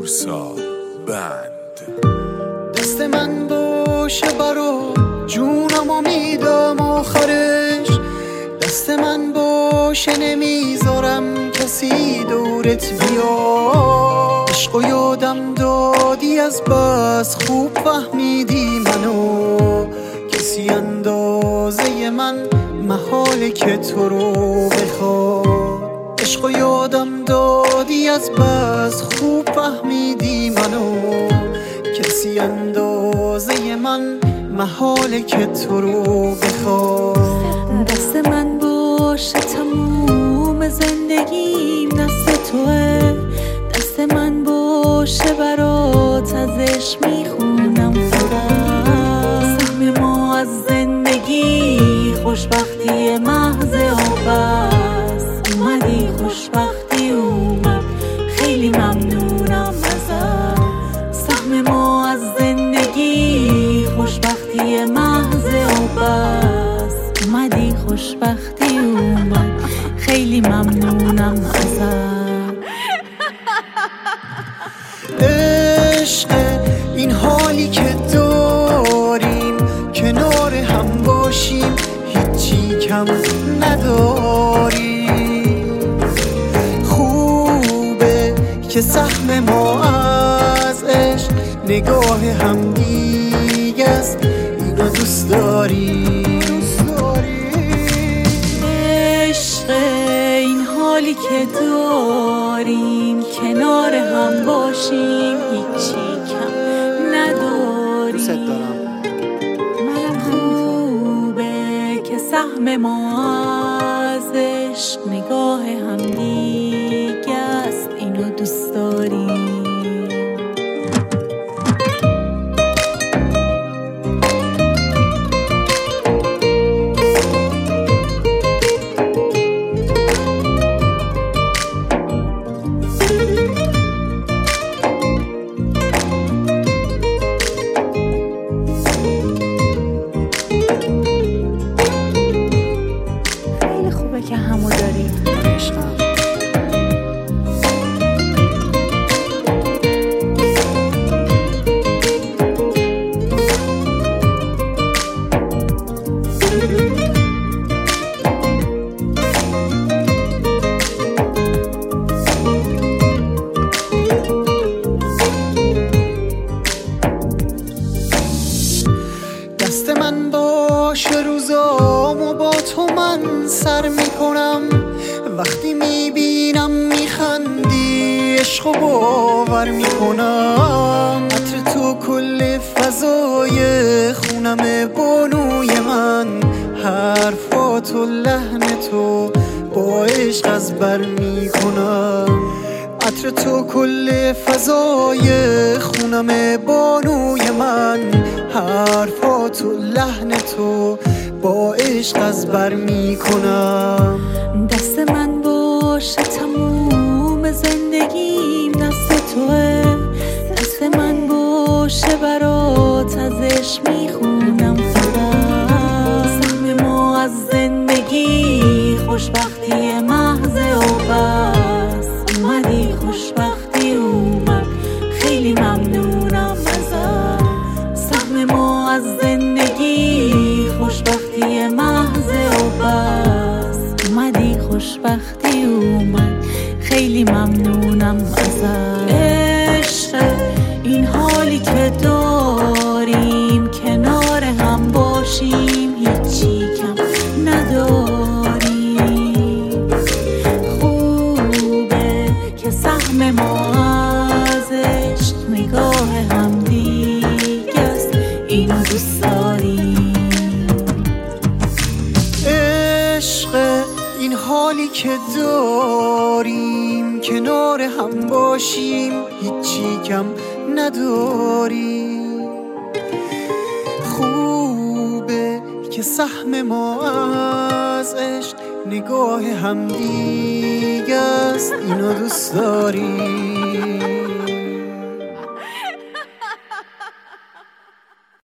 پورسا بند. دست من باشه برا جونم و میدم آخرش، دست من باشه نمیذارم کسی دورت بیا. عشق و یادم دادی از بس خوب فهمیدی منو، کسی اندازه من محاله که تو رو بخواد. عشق و یادم دادی از بس خوب فهمیدی منو، کسی اندازه من محاله که تو رو بخواد. دست من باشه تموم زندگیم دست توه، دست من باشه برات ازش میخونم فقط. سهم ما از زندگی خوشبختی محض آبست، اومدی خوشبختی اومد خیلی ممنونم ازت. سهم ما از زندگی خوشبختی محض آبست، اومدی خوشبختی اومد خیلی ممنونم ازت. عشق این حالی که داریم کنار هم باشیم هیچی کم نداریم. خوبه که سهم ما از عشق نگاه هم دیگه است، اینو دوست داریم. عشق این حالی که داریم کنار هم باشیم هیچی کم نداریم. خوبه که سهم ما از عشق نگاه هم دیگه است، اینو دوست داریم. که همو داریم عشقم. دست من باشه روزامو با تو من سر میکنم، وقتی میبینم میخندی عشق و باور میکنم. عطر تو کل فضای خونم بانوی من، حرفات و لحن تو با عشق از بر میکنم. عطر تو کل فضای خونم بانوی من، حرفات و لحن تو با عشق از بر میکنم. دست من باشه تموم زندگیم دست توه، دست من باشه برات ازش میخونم فقط. سهم ما از زندگی خوشبختی محض آبست، اومدی خوشبختی اومد خیلی ممنونم ازت. سهم ما از زندگی خوشبختی محض آبست، اومدی خوشبختی اومد خیلی ممنونم ازت. عشق این حالی که داریم کنار هم باشیم هیچی کم نداریم. خوبه که سهم ما از عشق نگاه هم دیگه است، اینو دوست داریم. عشق این حالی که داریم کنار هم باشیم هیچی کم نداریم. خوبه که سهم ما از عشق نگاه هم دیگه است، اینو دوست داریم.